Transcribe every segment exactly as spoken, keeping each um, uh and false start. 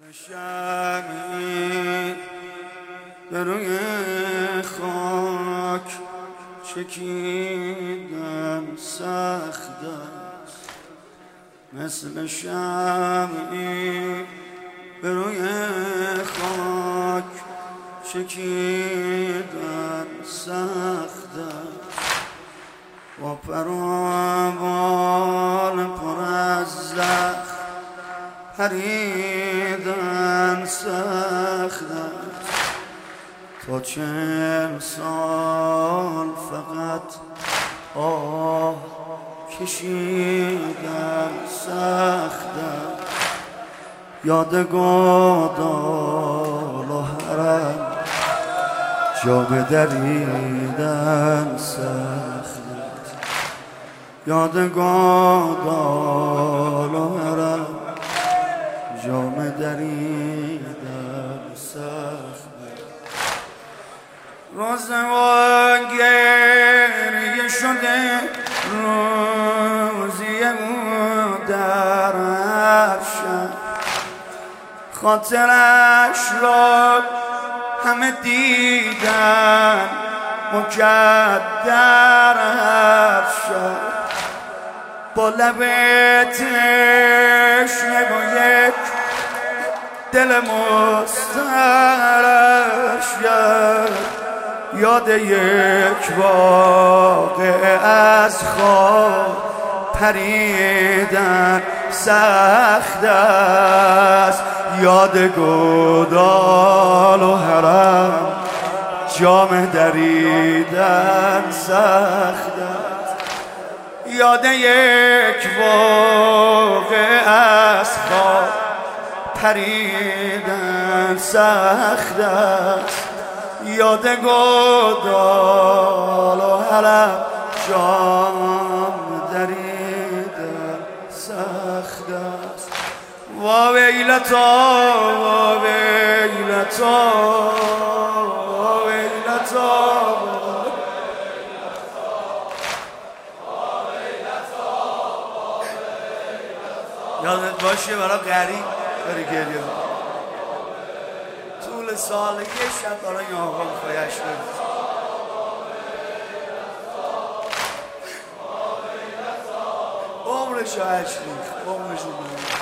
شمعی به روی خاک چکیدن سخت است، مثل شمعی به روی خاک چکیدن سخت است، با پروبال پر از زخم پریدن سخت است. تا چهل سال فقط آه کشیدن سخت است، یاد گودال و حرم جام دریدن سخت است، یاد گودال و حرم جام دریدن سخت. روزگار گریه شده روزی او در عرشم، خاطرش را همه دیدن مکدر عرشم، با لب تشنه با یک دل مضطرش یاد یک واقعه از خواب پریدن سخت است، یاد گودال و حرم جام دریدن سخت است، یاد یک واقعه از خواب پریدن سخت است، یاد گودال و حرم جام دریدن سخت است. وا ویلتا وا ویلتا وا ویلتا یادت باشه برای غریب بری گریه طول سال یه شب برای این آقا میخوایش بگید. عمرشو هشت ریخت عمرشو بگید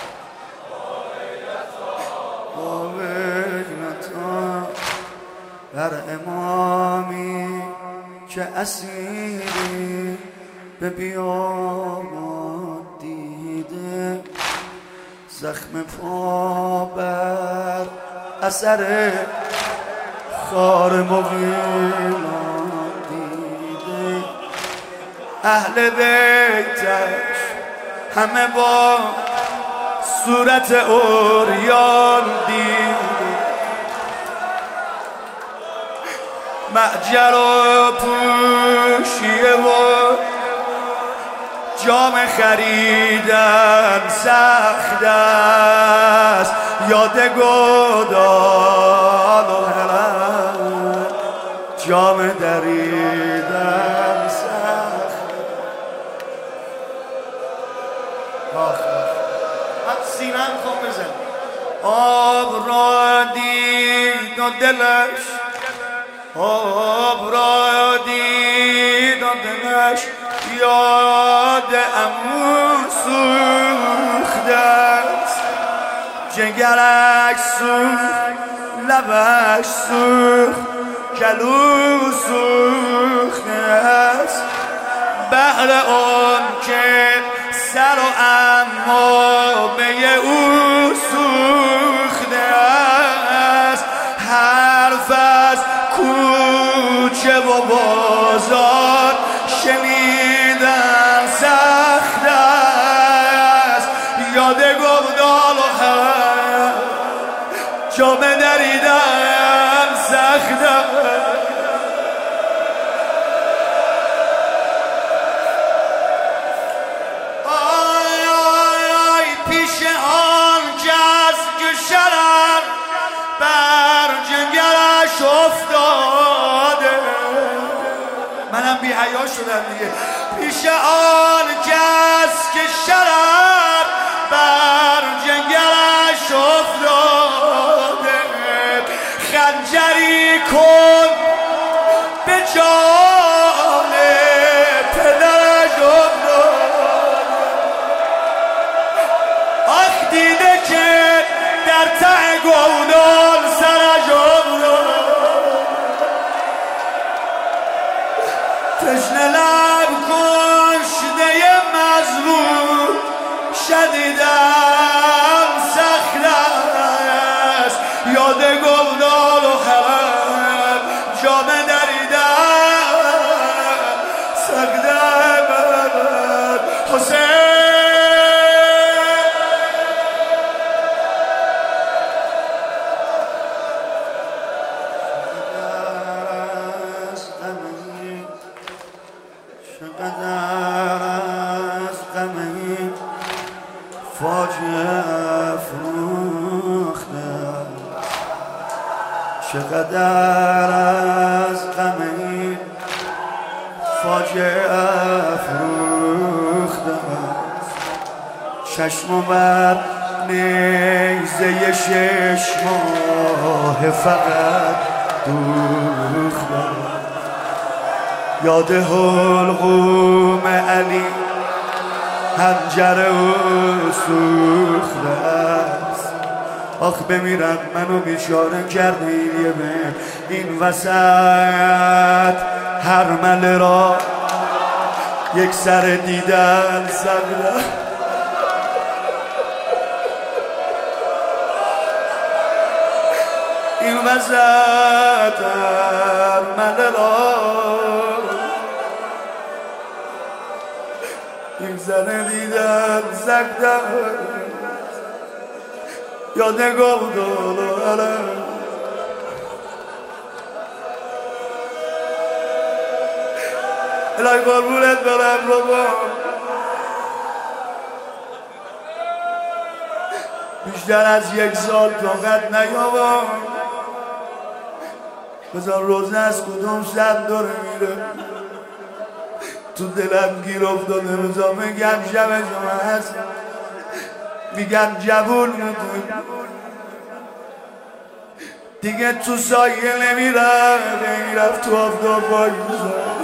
با ویلتا بر امامی که اسیری به بیابان دیده، زخم پا بر اثر خار مغیلان دیده، اهل بیتش همه با صورت عریان دیده، معجر و پوشیه و جام خریدن سخت است، یاد گودال و حرم جام دریدن سخت. آخ آخ سینم خوب بزن. آب را دید و دلش آب را دید و دلش یاد عمو سوخته است، جگرش سوخت لبش سوخت گلو سوخته است، بهر آن که سر و عمامه او سوخته است، حرف از کوچه و بازار شنیدن سخت است، یاد گودال و حرم جام دریدن سخت است. آی آی آی پیش آن کس که شرم بر جگرش افتاده، منم بی حیا شدم دیگه، پیش آن کس که شرم بر جگرش افتاده، کن به جان پدرش افتاد. آخ دیده که در ته گودال سرش افتاد. تشنه لب کشته مظلوم شدیدن سخت است. یاد گودال و خرم جامه دریدن سخت است. حسین فاجعه فروختم. چقدر از غم این فاجعه فروختم. چشم بر نیزه شش ماه فقط دوختم. یاد حلقوم علی هنجره و سوخته است. آخ بمیرم منو بیچاره کرده این یه به این وسط هر مله را یک سر دیدن سبیده. این وسط هر مله را یک سر دیدن سبیده. یاد گودال و علم الهی قربونت برم بابا. بیشتر از یک سال طاقت نیاوم. بذار روزه از کدوم شب داره میره تو دلم گیر افتاده. بذار میگم شب شما هست میگم جوون بودم دیگه تو سایه نمیرم. نمیرفت تو آفتاب بایوزم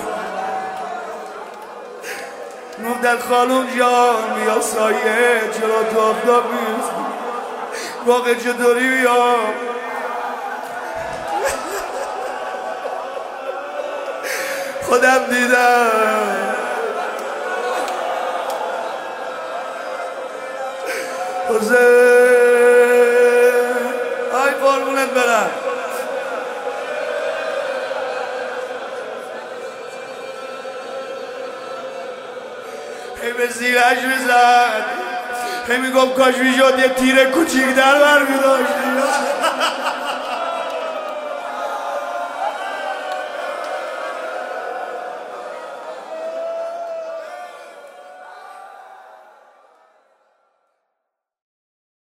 نودن خانوم جان بیا سایه چرا تو آفتاب میرسیم واقع چطوری بیام. خودم دیدم حسین آی قربونت برم. هی به زیرش میزد هی میگم کاش میشد یه تیر کوچیک در بر میداشتی.